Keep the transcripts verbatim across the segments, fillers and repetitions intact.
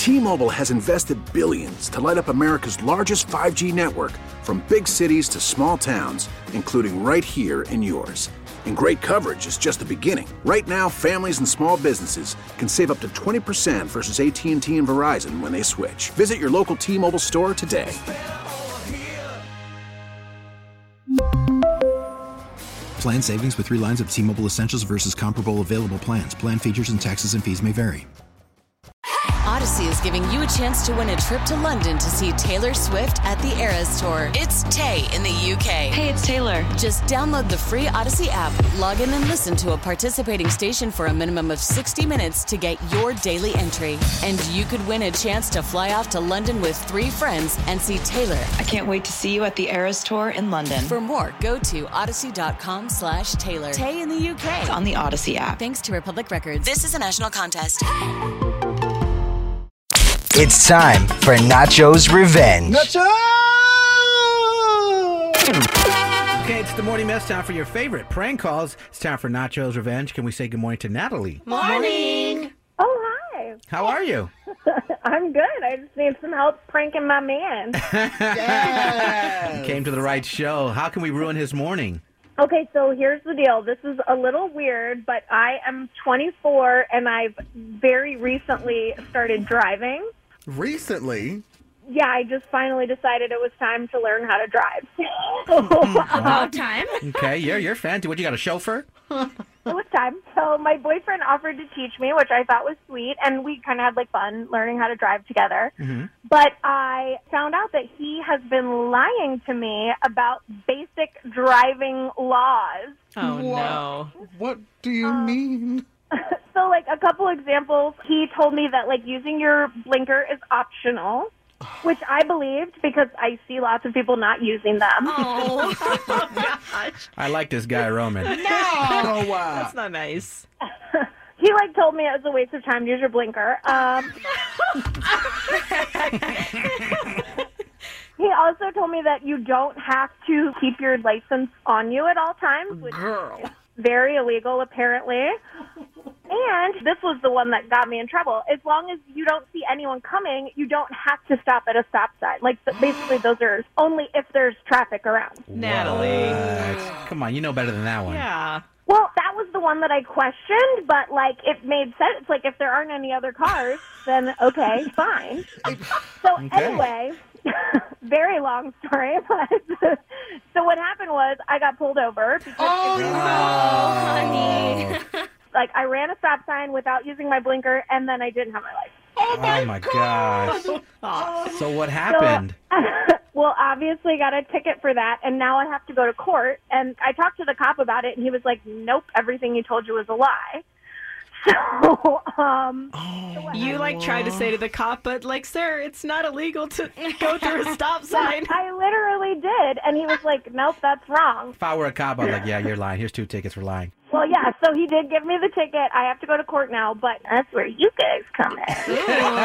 T-Mobile has invested billions to light up America's largest five G network, from big cities to small towns, including right here in yours. And great coverage is just the beginning. Right now, families and small businesses can save up to twenty percent versus A T and T and Verizon when they switch. Visit your local T-Mobile store today. Plan savings with three lines of T-Mobile Essentials versus comparable available plans. Plan features and taxes and fees may vary. Odyssey is giving you a chance to win a trip to London to see Taylor Swift at the Eras Tour. It's Tay in the U K. Hey, it's Taylor. Just download the free Odyssey app, log in and listen to a participating station for a minimum of sixty minutes to get your daily entry. And you could win a chance to fly off to London with three friends and see Taylor. I can't wait to see you at the Eras Tour in London. For more, go to odyssey.com slash Taylor. Tay in the U K. It's on the Odyssey app. Thanks to Republic Records. This is a national contest. It's time for Nacho's Revenge. Nacho! Okay, it's the morning mess. Time for your favorite prank calls. It's time for Nacho's Revenge. Can we say good morning to Natalie? Morning! Oh, hi. How are you? I'm good. I just need some help pranking my man. Yes. You came to the right show. How can we ruin his morning? Okay, so here's the deal. This is a little weird, but I am twenty-four, and I've very recently started driving. Recently? Yeah, I just finally decided it was time to learn how to drive. About time. Okay, you're, you're fancy. What, you got a chauffeur? It was time. So my boyfriend offered to teach me, which I thought was sweet, and we kind of had like fun learning how to drive together. Mm-hmm. But I found out that he has been lying to me about basic driving laws. Oh, what? no. What do you um, mean? So, like, a couple examples, he told me that, like, using your blinker is optional, which I believed because I see lots of people not using them. Oh, oh gosh. I like this guy, Roman. No! Oh, wow. That's not nice. He, like, told me it was a waste of time to use your blinker. Um, he also told me that you don't have to keep your license on you at all times, which Girl. is very illegal, apparently. And this was the one that got me in trouble. As long as you don't see anyone coming, you don't have to stop at a stop sign. Like, basically, those are only if there's traffic around. Natalie. What? Come on, you know better than that one. Yeah. Well, that was the one that I questioned, but, like, it made sense. Like, if there aren't any other cars, then, okay, fine. So, Okay. anyway, very long story, but so what happened was I got pulled over because Oh, it was, Oh, honey. like, I ran a stop sign without using my blinker, and then I didn't have my license. Oh, my, Oh, my God. gosh. Oh. So what happened? So, well, obviously got a ticket for that, and now I have to go to court. And I talked to the cop about it, and he was like, nope, everything he told you was a lie. So, um... Oh, You, like, tried to say to the cop, but, like, sir, it's not illegal to go through a stop sign. I literally did, and he was like, nope, that's wrong. If I were a cop, I'd be like, yeah, you're lying. Here's two tickets for lying. Well, yeah, so he did give me the ticket. I have to go to court now, but that's where you guys come in.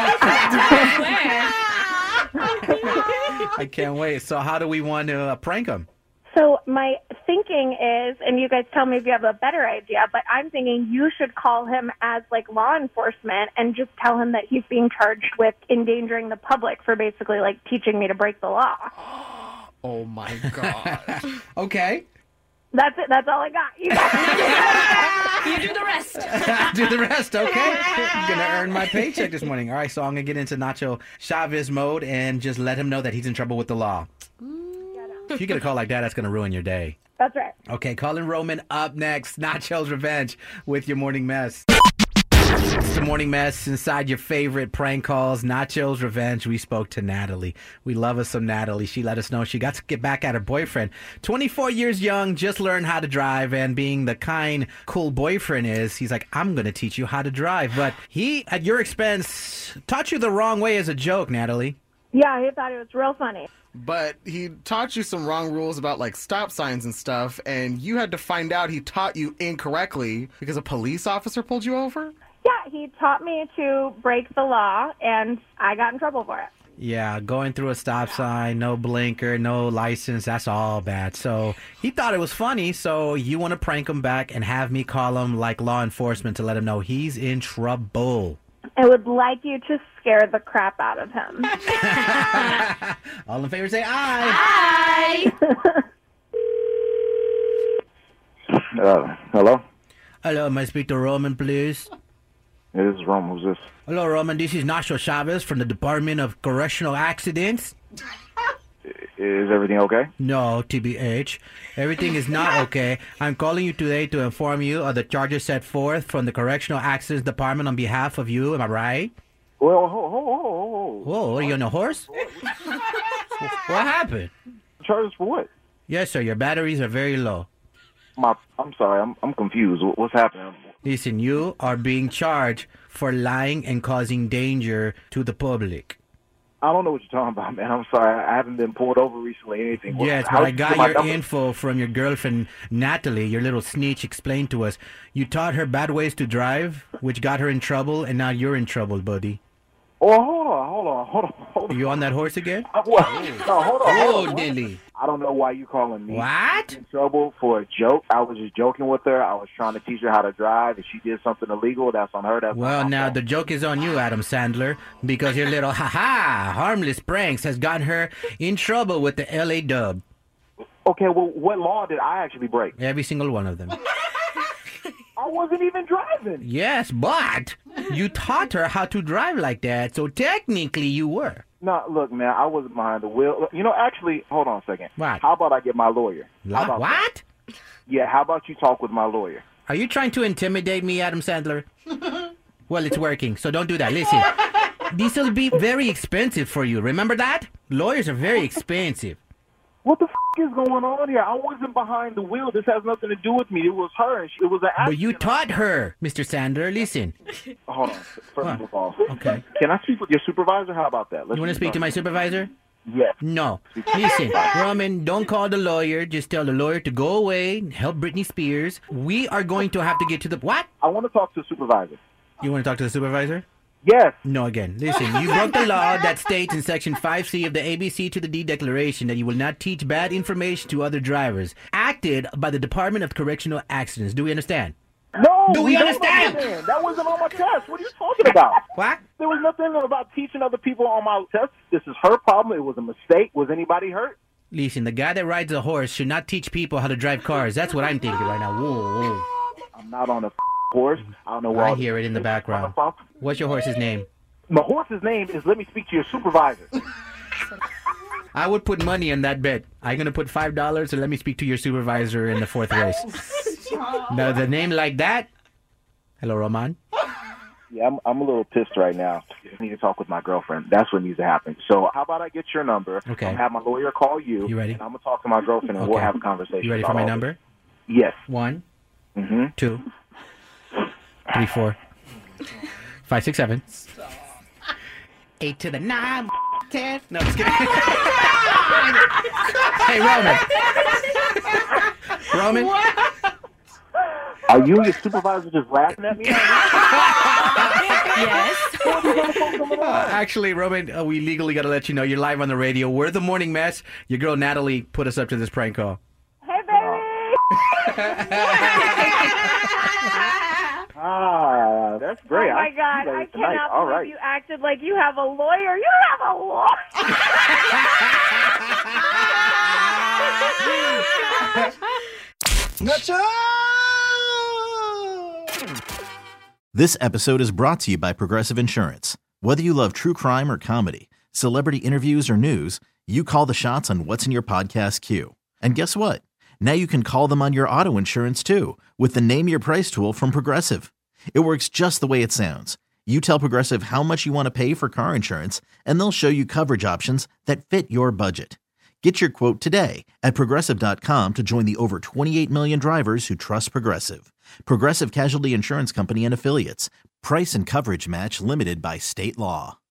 I can't wait. So how do we want to uh, prank him? So my thinking is, and you guys tell me if you have a better idea, but I'm thinking you should call him as, like, law enforcement and just tell him that he's being charged with endangering the public for basically, like, teaching me to break the law. Oh, my God. Okay. That's it. That's all I got. You got You do the rest. Do the rest, okay? I'm going to earn my paycheck this morning. All right, so I'm going to get into Nacho Chavez mode and just let him know that he's in trouble with the law. If you get a call like that, that's going to ruin your day. That's right. Okay, Colin Roman up next. Nacho's Revenge with your morning mess. It's the morning mess inside your favorite prank calls. Nacho's Revenge. We spoke to Natalie. We love us some Natalie. She let us know she got to get back at her boyfriend. twenty-four years young, just learned how to drive, and being the kind, cool boyfriend is, he's like, I'm going to teach you how to drive. But he, at your expense, taught you the wrong way as a joke, Natalie. Yeah, he thought it was real funny. But he taught you some wrong rules about, like, stop signs and stuff, and you had to find out he taught you incorrectly because a police officer pulled you over? Yeah, he taught me to break the law, and I got in trouble for it. Yeah, going through a stop sign, no blinker, no license, that's all bad. So he thought it was funny, so you want to prank him back and have me call him like law enforcement to let him know he's in trouble. I would like you to scare the crap out of him. All in favor say aye. Hi. Uh, hello? Hello, may I speak to Roman, please? Yeah, this is Roman. Who's this? Hello, Roman. This is Nacho Chavez from the Department of Correctional Accidents. Is everything okay? No, T B H. Everything is not okay. I'm calling you today to inform you of the charges set forth from the Correctional Accidents Department on behalf of you. Am I right? Well, ho, ho, ho, ho. Whoa, are you on a horse? What happened? Charges for what? Yes, sir. Your batteries are very low. My, I'm sorry. I'm, I'm confused. What- What's happening? Listen, you are being charged for lying and causing danger to the public. I don't know what you're talking about, man. I'm sorry. I haven't been pulled over recently or anything. What- Yes, how but I did you got get my your number? info from your girlfriend, Natalie, your little snitch, explained to us. You taught her bad ways to drive, which got her in trouble, and now you're in trouble, buddy. Oh, hold on, hold on, hold on, hold Are on. you on that horse again? Uh, what? No, hold on. hold Oh, on. Dilly. I don't know why you calling me. What? In trouble for a joke. I was just joking with her. I was trying to teach her how to drive. If she did something illegal, that's on her. That's Well, not my now fault. the joke is on you, Adam Sandler, because your little ha-ha harmless pranks has gotten her in trouble with the L A Dub. Okay, well, what law did I actually break? Every single one of them. I wasn't even driving. Yes, but you taught her how to drive like that, so technically you were. No, look, man, I wasn't behind the wheel. You know, actually, hold on a second. What? How about I get my lawyer? How La- about what? that? Yeah, how about you talk with my lawyer? Are you trying to intimidate me, Adam Sandler? Well, it's working, so don't do that. Listen, this will be very expensive for you. Remember that? Lawyers are very expensive. What the f*** is going on here? I wasn't behind the wheel. This has nothing to do with me. It was her. And she, it was an accident. But you taught her, Mister Sandler. Listen. Hold on. First of all, Okay. can I speak with your supervisor? How about that? Let's You want to speak to my supervisor? Yes. No. Listen, Roman, don't call the lawyer. Just tell the lawyer to go away, help Britney Spears. We are going to have to get to the... What? I want to talk to the supervisor. You want to talk to the supervisor? Yes. No, again. Listen, you broke the law that states in Section five C of the A B C to the D Declaration that you will not teach bad information to other drivers, acted by the Department of Correctional Accidents. Do we understand? No. Do we don't understand? That wasn't on my test. What are you talking about? What? There was nothing about teaching other people on my test. This is her problem. It was a mistake. Was anybody hurt? Listen, the guy that rides a horse should not teach people how to drive cars. That's what I'm thinking right now. Whoa, whoa. I'm not on a f- horse. I don't know why. I hear it in the background. What's your horse's name? My horse's name is let me speak to your supervisor. I would put money on that bet. I'm going to put five dollars and let me speak to your supervisor in the fourth race. Now, the name like that? Hello, Roman? Yeah, I'm, I'm a little pissed right now. I need to talk with my girlfriend. That's what needs to happen. So how about I get your number? Okay. I'll have my lawyer call you. You ready? And I'm going to talk to my girlfriend, and Okay. we'll have a conversation. You ready for about my all number? this. Yes. One, Mm-hmm. two, three, four, five, six, seven, eight to the nine, ten. No, just kidding. Hey, Roman. Roman? Are you and your supervisor just laughing at me? Yes. Uh, actually, Roman, uh, we legally got to let you know you're live on the radio. We're the Morning Mess. Your girl Natalie put us up to this prank call. Hey, baby. Ah, that's great. Oh my I see God! that I tonight. cannot All believe right. you acted like you have a lawyer. You have a This episode is brought to you by Progressive Insurance. Whether you love true crime or comedy, celebrity interviews or news, you call the shots on what's in your podcast queue. And guess what? Now you can call them on your auto insurance too with the Name Your Price tool from Progressive. It works just the way it sounds. You tell Progressive how much you want to pay for car insurance, and they'll show you coverage options that fit your budget. Get your quote today at Progressive dot com to join the over twenty-eight million drivers who trust Progressive. Progressive Casualty Insurance Company and Affiliates. Price and coverage match limited by state law.